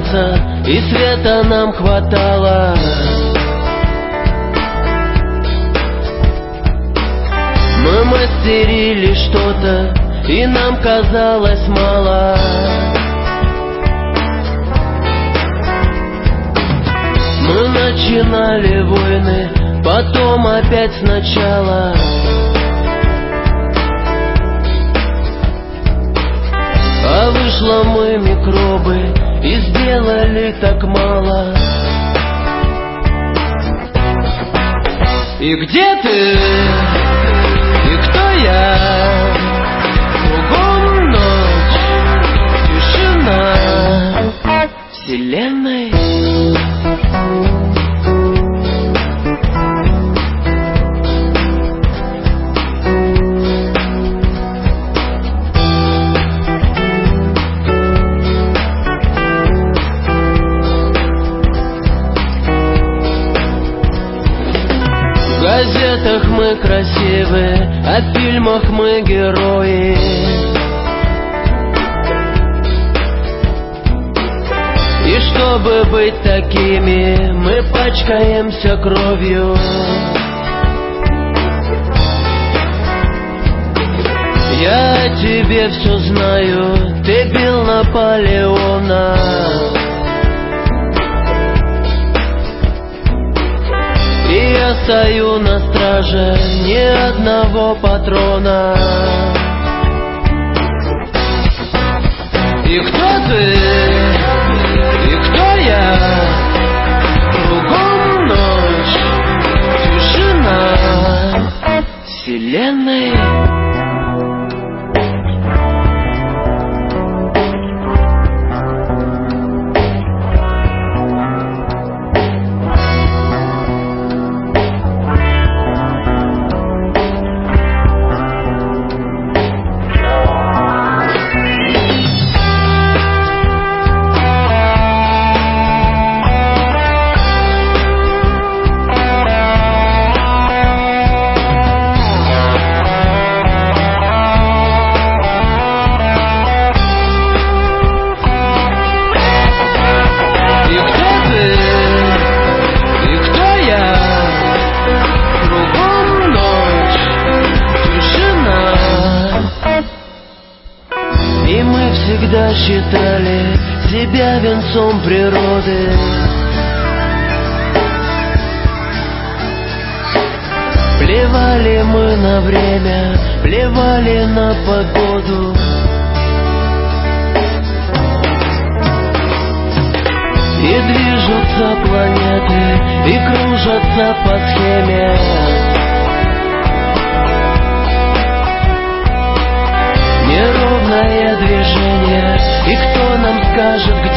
солнца и света нам хватало. Мы мастерили что-то, и нам казалось мало. Мы начинали войны, потом опять сначала. А вышло мы микробы и сделали так мало. И где ты? И кто я? Кругом ночь, тишина вселенной. В газетах мы красивы, а в фильмах мы герои. И чтобы быть такими, мы пачкаемся кровью. Я о тебе все знаю, ты бил Наполеона. И я стою на страже, ни одного патрона. И кто ты? И кто я? Кругом ночь, тишина вселенной. И мы всегда считали себя венцом природы. Плевали мы на время, плевали на погоду. И движутся планеты, и кружатся по схеме. Неровное движение, и кто нам скажет, где